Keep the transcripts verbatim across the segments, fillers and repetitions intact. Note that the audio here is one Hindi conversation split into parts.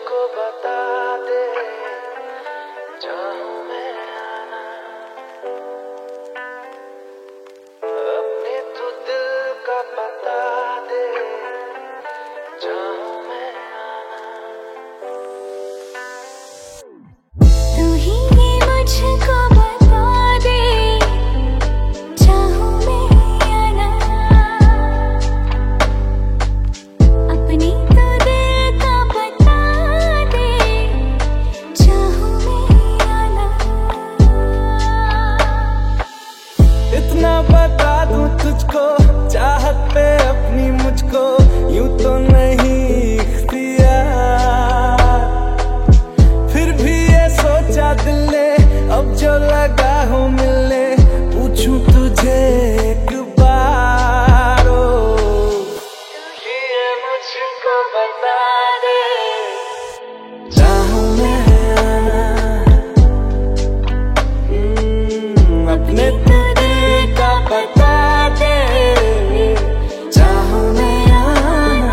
मुझको बता दे, चाहूं मैं आना अपने तू दिल का बता दे, चाहूं मैं आना। तू ही मुझको बता दे, चाहूं मैं आना अपने तो दिल का बता दे, चाहूं मैं आना। इतना बता दूं तुझको, चाहत पे अपनी मुझको यूं तो नहीं इख्तियार, फिर भी ये सोचा दिल ने अब जो लगा हो मिलने, पूछूं तुझे एक बार। ओ ये मुझको बता दे, चाहूं मैं आना हम्म, अपने दिल का बता दे, चाहूं मैं आना।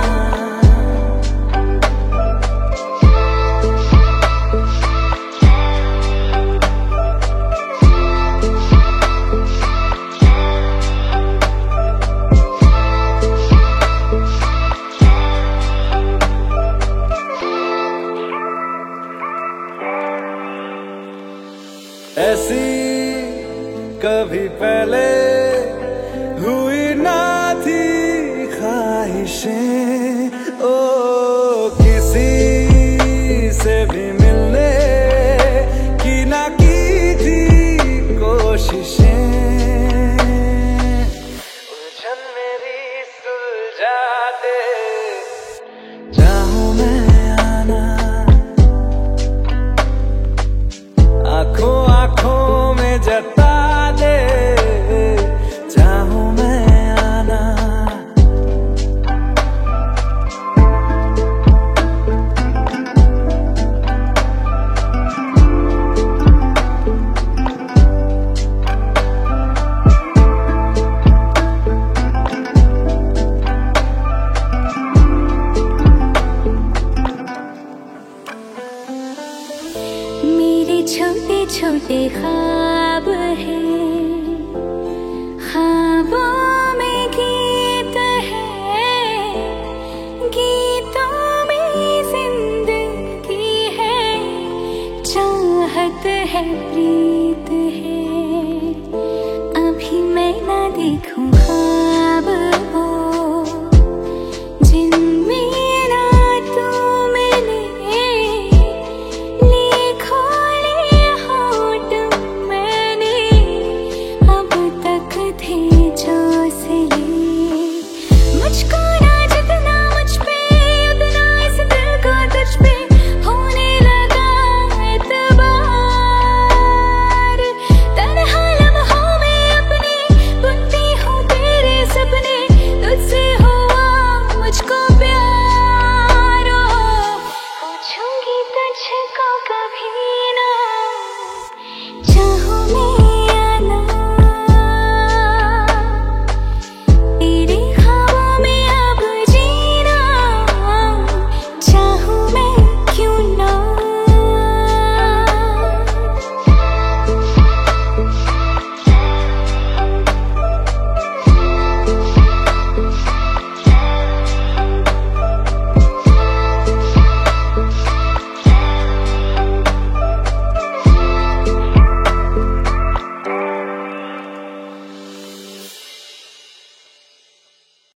ऐसी कभी पहले हुई ना थी ख्वाहिशें, ओ किसी से भी मिलने की ना की थी कोशिशें, उलझन मेरी सुलझा दे, चाहूं मैं आना आंखों आंखों में जता दे, चाहूं मैं आना। मेरे छोटे छोटे ख्वाब हैं, ख्वाबों में गीत है, गीतों में जिंदगी है, चाहत है प्रिय।